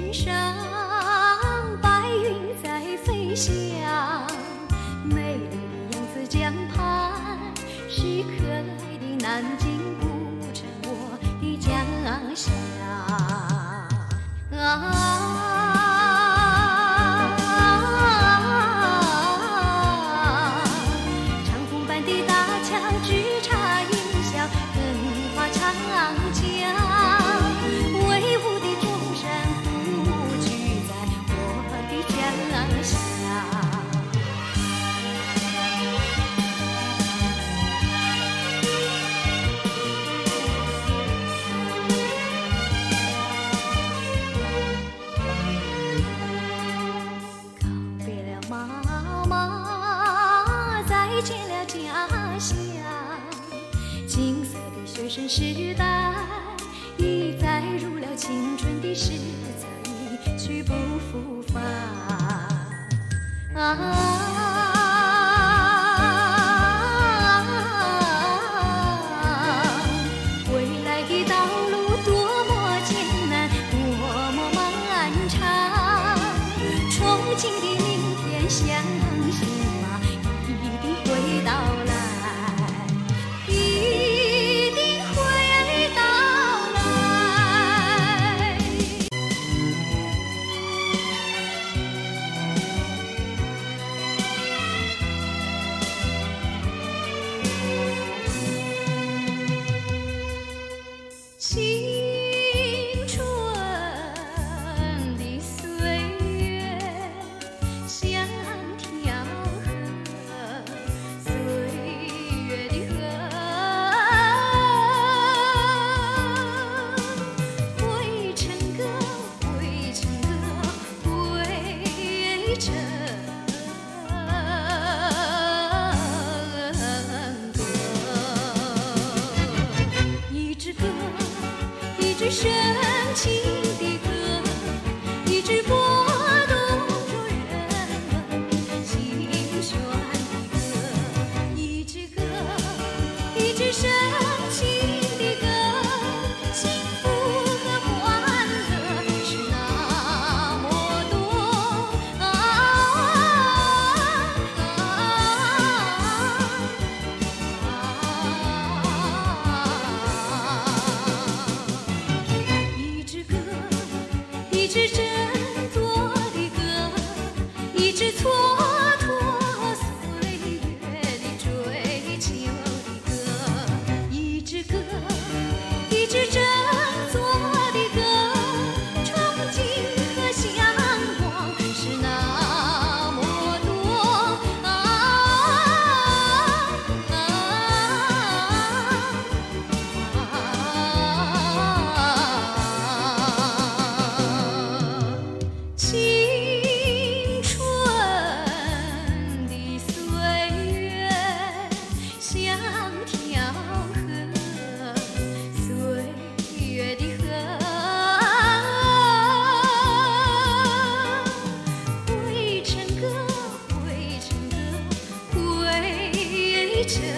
天上白云在飞翔，美丽的扬子江畔是可爱的南京古城，我的家乡长虹般的大桥直插云霄，横跨长江，威武的中山布局在我的家乡。告别了妈妈，再见了家乡，金色的学生时代已载入了青春的史册，一去不复返。未来的道路多么艰难，多么漫长，憧憬的明天，相信吧，一定会到来，一定会到来。青春的岁月像条河，岁月的河，汇成歌，汇成歌，汇成歌。一支歌，一支深情的歌，一支拨动着人们心弦的歌，一支歌，一支深情的歌，幸福和欢乐是那么多一支歌，一支振作的歌，一支蹉跎岁月的追求的歌，一支歌，一支振作的歌，憧憬和向往是那么多青春的岁月像条河，岁月的河，汇成歌，汇成歌，汇成